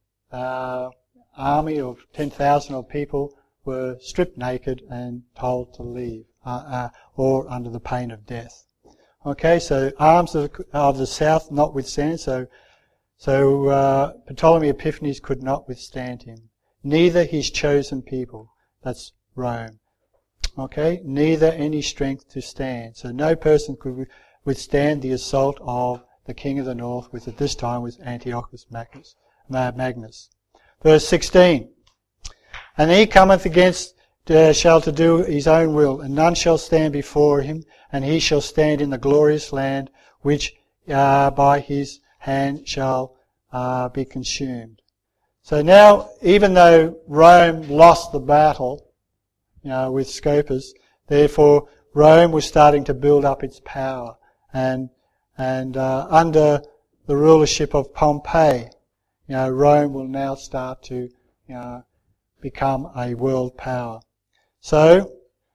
army of 10,000 of people were stripped naked and told to leave, or under the pain of death. Okay, so arms of the south notwithstand. So Ptolemy Epiphanes could not withstand him. Neither his chosen people. That's Rome. Okay, neither any strength to stand. So no person could withstand the assault of the king of the north, which at this time was Antiochus Magnus. Verse 16. And he cometh against shall to do his own will, and none shall stand before him, and he shall stand in the glorious land, which by his hand shall be consumed. So now, even though Rome lost the battle, with Scopas, therefore Rome was starting to build up its power, and under the rulership of Pompey, Rome will now start to become a world power. So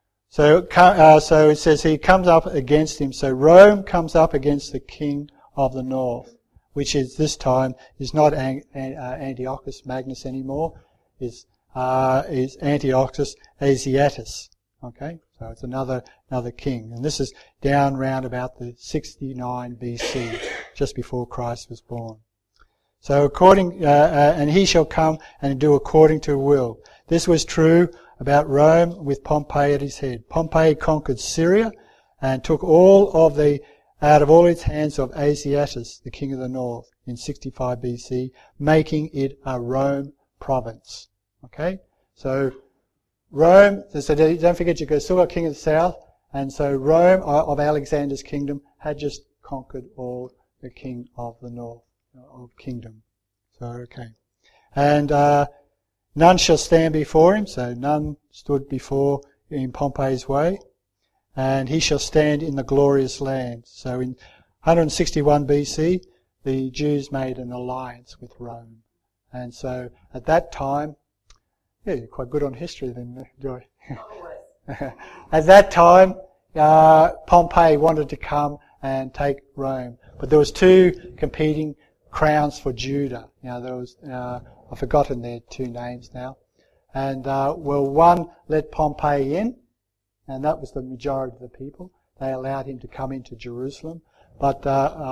it says he comes up against him. So Rome comes up against the king of the north, which is this time is not Antiochus Magnus anymore. Is Antiochus Asiatus. Okay, so it's another king, and this is down round about the 69 BC, just before Christ was born. So and he shall come and do according to will. This was true about Rome with Pompey at his head. Pompey conquered Syria and took out of all its hands of Asiatus, the king of the north, in 65 BC, making it a Rome province. Okay, so Rome, so don't forget you've still got king of the south, and so Rome of Alexander's kingdom had just conquered all the king of the north of kingdom. So okay, and none shall stand before him. So none stood before in Pompey's way, and he shall stand in the glorious land. So in 161 BC, the Jews made an alliance with Rome. And so at that time, yeah, you're quite good on history then, Joy. At that time, Pompey wanted to come and take Rome. But there was two competing crowns for Judah. There was, I've forgotten their two names now. And, one let Pompey in, and that was the majority of the people. They allowed him to come into Jerusalem. But,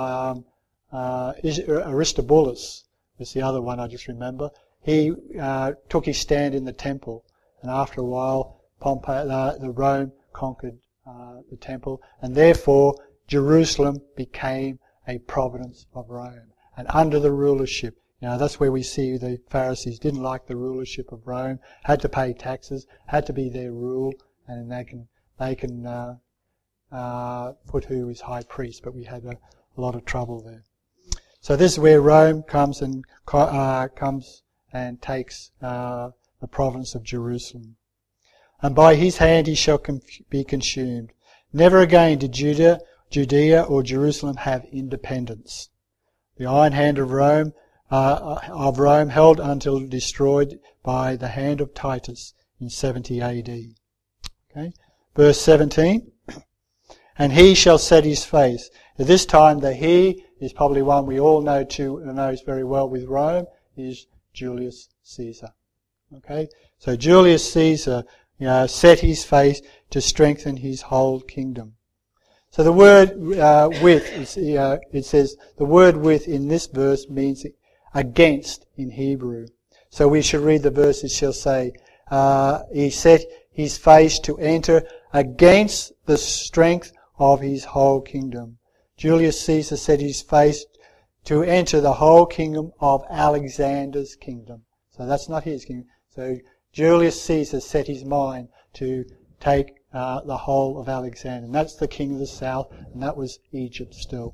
Aristobulus was the other one I just remember. He, took his stand in the temple. And after a while, the Rome conquered, the temple. And therefore, Jerusalem became a province of Rome. And under the rulership, that's where we see the Pharisees didn't like the rulership of Rome, had to pay taxes, had to be their rule, and they can put who is high priest, but we had a lot of trouble there. So this is where Rome comes and takes the province of Jerusalem. And by his hand he shall be consumed. Never again did Judea or Jerusalem have independence. The iron hand of Rome held until destroyed by the hand of Titus in 70 AD. Okay, verse 17. And he shall set his face. At this time, the he is probably one we all knows very well with Rome, is Julius Caesar. Okay, so Julius Caesar, set his face to strengthen his whole kingdom. So the word with, it says the word with in this verse means against in Hebrew. So we should read the verse. It shall say, he set his face to enter against the strength of his whole kingdom. Julius Caesar set his face to enter the whole kingdom of Alexander's kingdom. So that's not his kingdom. So Julius Caesar set his mind to take the whole of Alexander. And that's the king of the south, and that was Egypt still.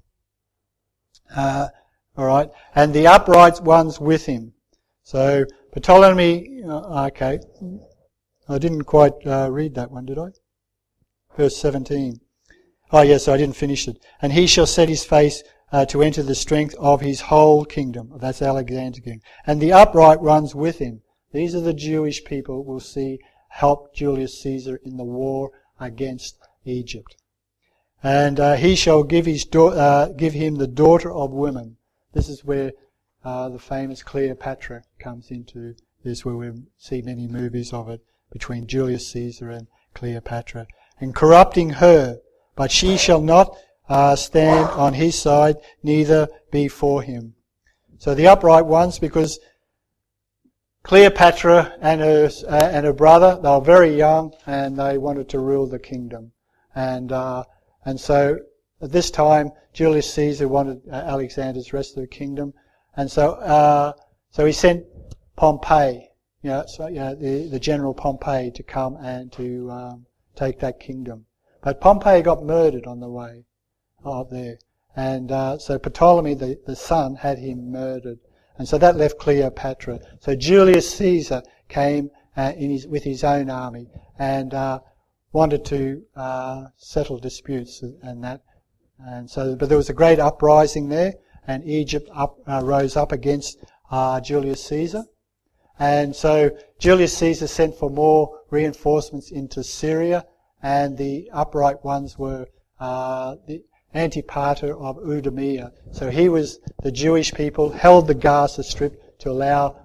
Alright. And the upright ones with him. So Ptolemy, okay. I didn't quite read that one, did I? Verse 17. Oh yes, I didn't finish it. And he shall set his face to enter the strength of his whole kingdom. That's Alexander's kingdom. And the upright ones with him. These are the Jewish people we'll see help Julius Caesar in the war against Egypt. And he shall give him the daughter of women. This is where the famous Cleopatra comes into this, where we see many movies of it between Julius Caesar and Cleopatra. And corrupting her, but she shall not stand on his side, neither be for him. So the upright ones, because Cleopatra and her brother, they were very young and they wanted to rule the kingdom. And so at this time, Julius Caesar wanted Alexander's rest of the kingdom. And so he sent Pompey, the general Pompey, to come and to take that kingdom. But Pompey got murdered on the way up there. And so Ptolemy, the son, had him murdered. And so that left Cleopatra. So Julius Caesar came with his own army and wanted to settle disputes and that. And so, but there was a great uprising there, and Egypt rose up against Julius Caesar. And so Julius Caesar sent for more reinforcements into Syria, and the upright ones were the Antipater of Idumea. So he was the Jewish people, held the Gaza Strip to allow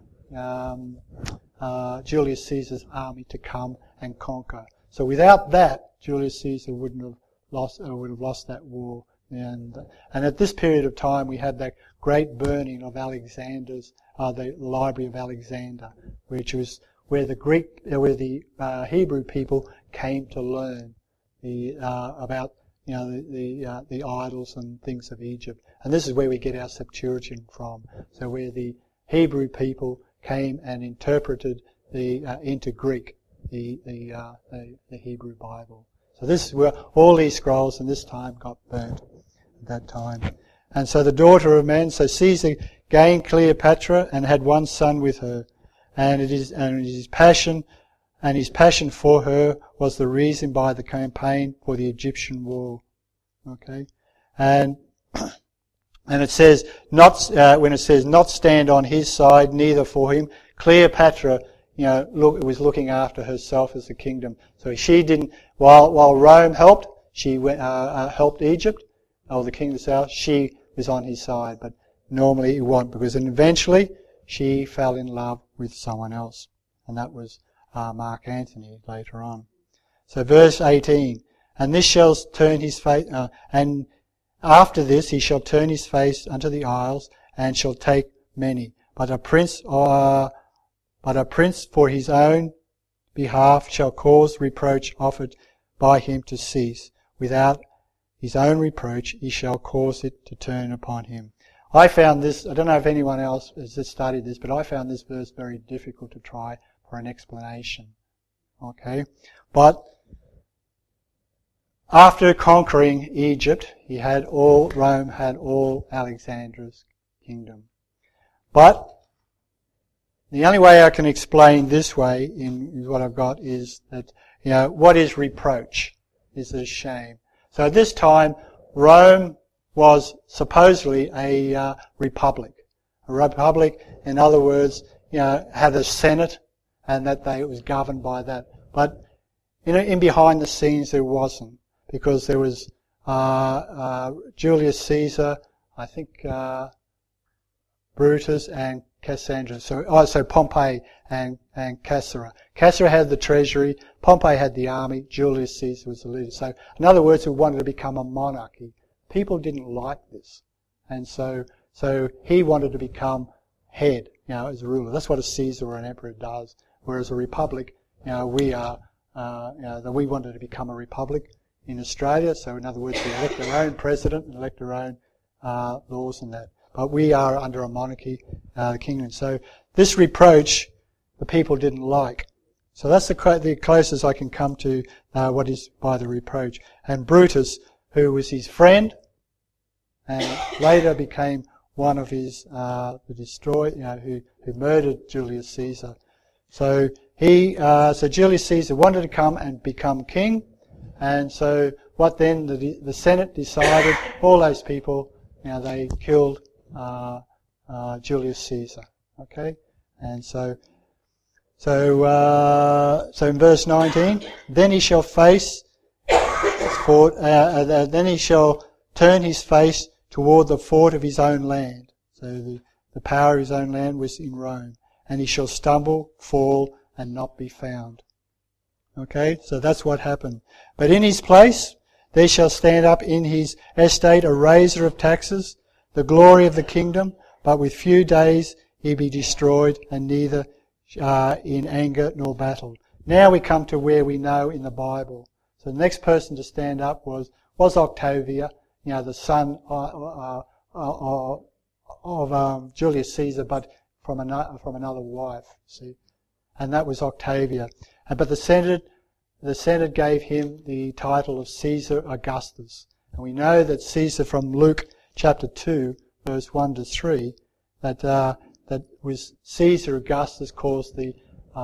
Julius Caesar's army to come and conquer. So without that, Julius Caesar would have lost that war. And at this period of time, we had that great burning of Alexander's, the Library of Alexander, which was where the Hebrew people came to learn about the idols and things of Egypt. And this is where we get our Septuagint from. So where the Hebrew people came and interpreted into Greek the Hebrew Bible. So this is where all these scrolls in this time got burnt at that time. And so the daughter of men, so Caesar gained Cleopatra and had one son with her. And his passion for her was the reason by the campaign for the Egyptian war. Okay? And And it says, when it says not stand on his side, neither for him, Cleopatra, was looking after herself as a kingdom. So she didn't, while Rome helped, she helped Egypt, or the king of the south, she was on his side. But normally it wasn't, because then eventually she fell in love with someone else. And that was Mark Antony later on. So verse 18, and this shall turn his face, and after this he shall turn his face unto the isles, and shall take many. But a prince for his own behalf shall cause reproach offered by him to cease. Without his own reproach he shall cause it to turn upon him. I found this, I don't know if anyone else has studied this, but I found this verse very difficult to try for an explanation. Okay? But after conquering Egypt, Rome had all Alexander's kingdom. But the only way I can explain this way in what I've got is that, what is reproach? Is it a shame? So at this time, Rome was supposedly a republic. A republic, in other words, had a senate, and that it was governed by that. But in behind the scenes there wasn't, because there was Julius Caesar, I think Brutus and Cassandra. So Pompey and Caesar. Caesar had the treasury, Pompey had the army, Julius Caesar was the leader. So in other words, we wanted to become a monarchy. People didn't like this, and so he wanted to become head, as a ruler. That's what a Caesar or an emperor does. Whereas a republic, we wanted to become a republic in Australia. So in other words, we elect our own president and elect our own laws and that. But we are under a monarchy, the kingdom. So this reproach, the people didn't like. So that's the closest I can come to what is by the reproach. And Brutus, who was his friend, and later became one of his who murdered Julius Caesar. So Julius Caesar wanted to come and become king, and so what then the Senate decided, all those people, they killed Julius Caesar. Okay, and so in verse 19, then he shall turn his face toward the fort of his own land. So the power of his own land was in Rome. And he shall stumble, fall, and not be found. Okay, so that's what happened. But in his place there shall stand up in his estate a raiser of taxes, the glory of the kingdom, but with few days he be destroyed, and neither in anger nor battle. Now we come to where we know in the Bible. So the next person to stand up was Octavia, the son of Julius Caesar, but from another wife. See, and that was Octavia. But the Senate gave him the title of Caesar Augustus, and we know that Caesar from Luke chapter 2, verse 1 to 3, that was Caesar Augustus caused the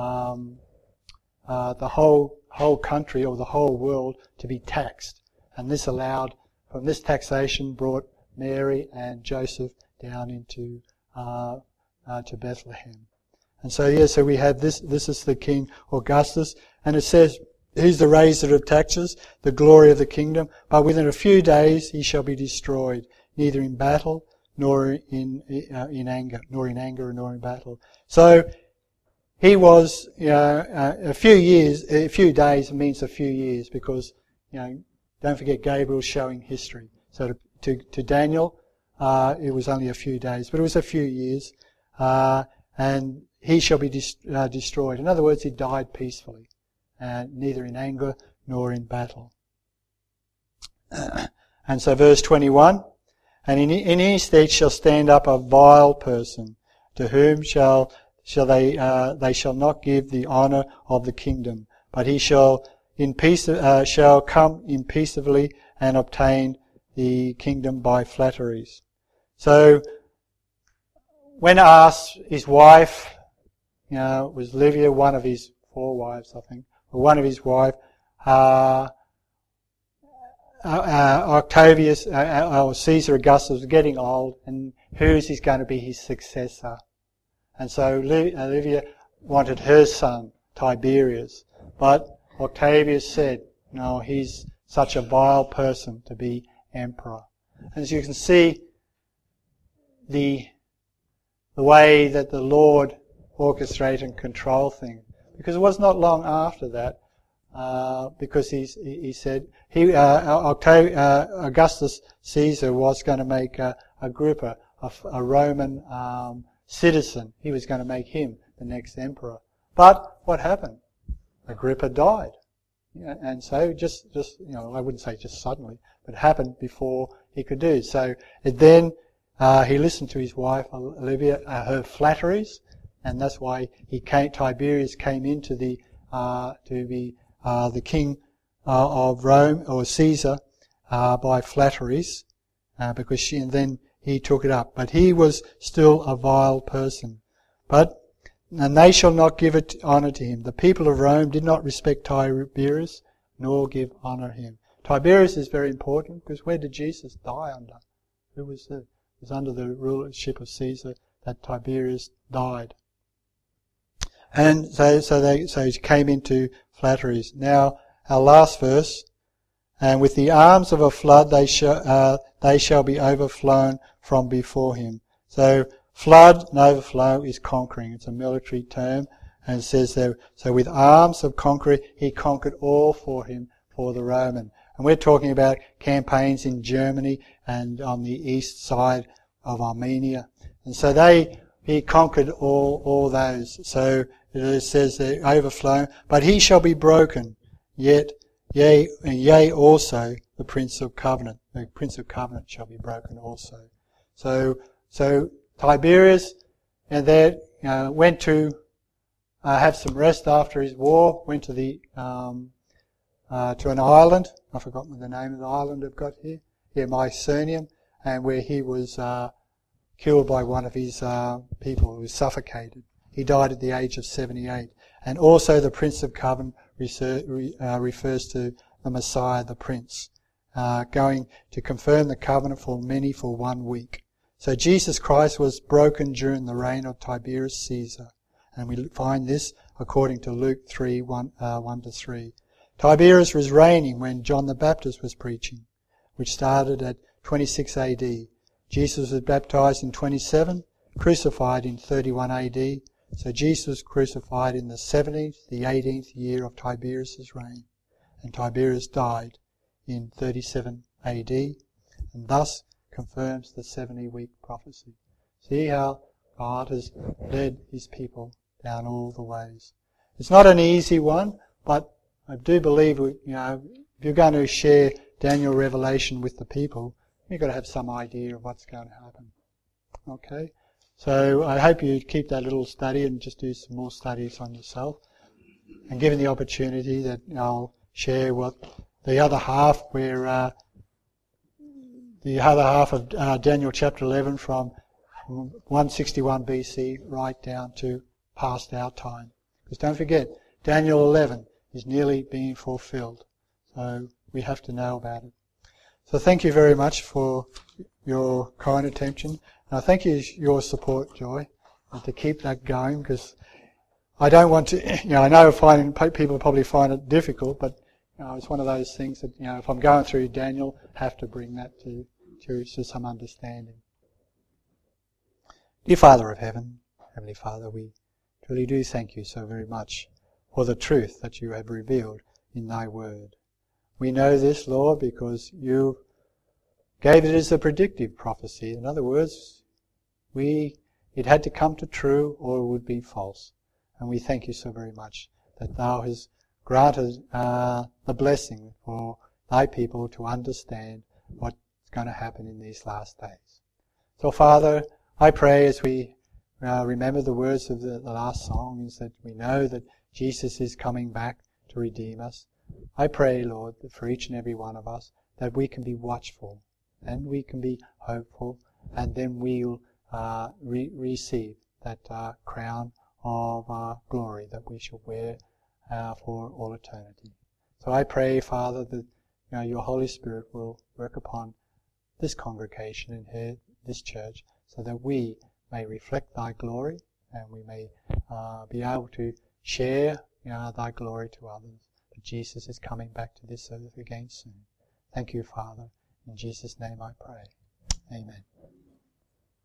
whole country or the whole world to be taxed, and this allowed, from this taxation, brought Mary and Joseph down into to Bethlehem. And so we have this is the King Augustus, and it says he's the raiser of taxes, the glory of the kingdom, but within a few days he shall be destroyed, neither in battle nor in anger, nor in battle. So he was, a few days means a few years, because, don't forget Gabriel's showing history. So to Daniel, it was only a few days, but it was a few years, and he shall be destroyed. In other words, he died peacefully, neither in anger nor in battle. And so verse 21, and in his stead shall stand up a vile person, to whom they shall not give the honour of the kingdom, but he shall come in peaceably and obtain the kingdom by flatteries. So when asked, his wife, was Livia, one of his 4 wives, I think, or one of his wife, Octavius, or Caesar Augustus was getting old, and who's going to be his successor? And so Livia wanted her son, Tiberius. But Octavius said, no, he's such a vile person to be emperor. And as you can see, the way that the Lord orchestrate and control things. Because it was not long after that, because he said Augustus Caesar was going to make Agrippa a Roman citizen. He was going to make him the next emperor. But what happened? Agrippa died, and so just I wouldn't say just suddenly, but it happened before he could do. So then he listened to his wife Olivia, her flatteries. And that's why Tiberius came into to be the king of Rome, or Caesar, by flatteries, because and then he took it up. But he was still a vile person. And they shall not give honour to him. The people of Rome did not respect Tiberius, nor give honour to him. Tiberius is very important, because where did Jesus die under? Who was it? It was under the rulership of Caesar that Tiberius died. And so he came into flatteries. Now, our last verse, and with the arms of a flood they shall be overflown from before him. So flood and overflow is conquering. It's a military term, and it says there, so with arms of conqueror he conquered all for him, for the Roman. And we're talking about campaigns in Germany and on the east side of Armenia. And so he conquered all those. So it says there, overflow. But he shall be broken, yea also the Prince of Covenant. The Prince of Covenant shall be broken also. So Tiberius, and there went to have some rest after his war. Went to to an island. I've forgotten the name of the island I've got here. Yeah, Mycenium, and where he was killed by one of his people who was suffocated. He died at the age of 78. And also the Prince of Covenant refers to the Messiah, the Prince, going to confirm the covenant for many for 1 week. So Jesus Christ was broken during the reign of Tiberius Caesar. And we find this according to Luke 3, 1-3. Tiberius was reigning when John the Baptist was preaching, which started at 26 AD. Jesus was baptized in 27, crucified in 31 AD. So Jesus was crucified in the 17th, the 18th year of Tiberius' reign. And Tiberius died in 37 AD, and thus confirms the 70-week prophecy. See how God has led his people down all the ways. It's not an easy one, but I do believe, if you're going to share Daniel Revelation with the people, you've got to have some idea of what's going to happen. Okay? So I hope you keep that little study and just do some more studies on yourself. And given the opportunity that I'll share what the other half, where the other half of Daniel chapter 11 from 161 BC right down to past our time. Because don't forget, Daniel 11 is nearly being fulfilled. So we have to know about it. So thank you very much for your kind attention. And I thank you for your support, Joy, and to keep that going, because I don't want to, I know people probably find it difficult, but it's one of those things that, if I'm going through Daniel, I have to bring that to some understanding. Dear Father of Heaven, Heavenly Father, we truly do thank you so very much for the truth that you have revealed in thy word. We know this, Lord, because you gave it as a predictive prophecy. In other words, it had to come to true or it would be false. And we thank you so very much that thou hast granted the blessing for thy people to understand what's going to happen in these last days. So, Father, I pray as we remember the words of the last song, is that we know that Jesus is coming back to redeem us. I pray, Lord, that for each and every one of us, that we can be watchful and we can be hopeful, and then we'll receive that crown of glory that we shall wear for all eternity. So I pray, Father, that your Holy Spirit will work upon this congregation and here, this church, so that we may reflect thy glory and we may be able to share thy glory to others. But Jesus is coming back to this earth again soon. Thank you, Father. In Jesus' name I pray. Amen.